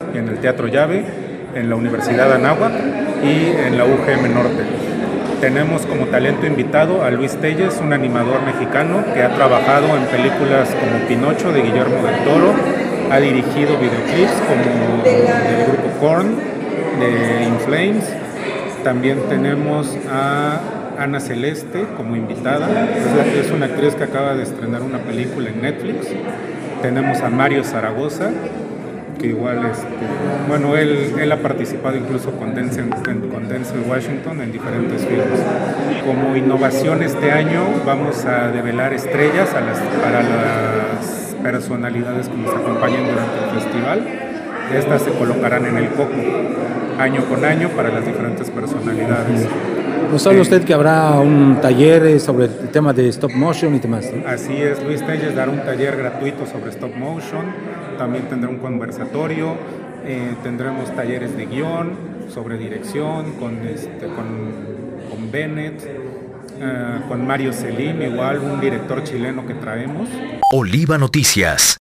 en el Teatro Llave, en la Universidad Anáhuac y en la UGM Norte. Tenemos como talento invitado a Luis Telles, un animador mexicano que ha trabajado en películas como Pinocho de Guillermo del Toro, ha dirigido videoclips como del grupo Korn, de In Flames. También tenemos a Ana Celeste como invitada, es una actriz que acaba de estrenar una película en Netflix. Tenemos a Mario Zaragoza, que igual, bueno, él ha participado incluso con Denzel Washington en diferentes filmes. Como innovación este año vamos a develar estrellas para las personalidades que nos acompañen durante el festival. Estas se colocarán en el Coco, año con año, para las diferentes personalidades. Nos habla usted que habrá un taller sobre el tema de stop motion y demás, ¿no? Así es, Luis Telles dará un taller gratuito sobre stop motion, también tendrá un conversatorio, tendremos talleres de guión, sobre dirección, con Bennett, con Mario Selim, igual un director chileno que traemos. Oliva Noticias.